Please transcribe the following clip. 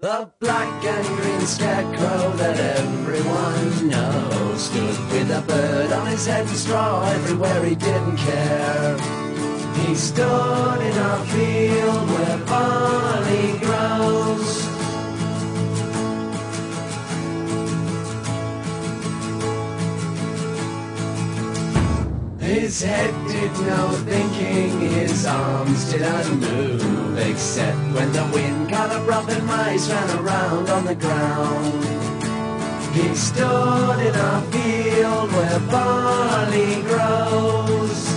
The black and green scarecrow that everyone knows stood with a bird on his head and straw everywhere, he didn't care. He stood in a field where barley grows. His head did no thinking, his arms didn't move, except when the wind caught up rough and mice ran around on the ground. He stood in a field where barley grows.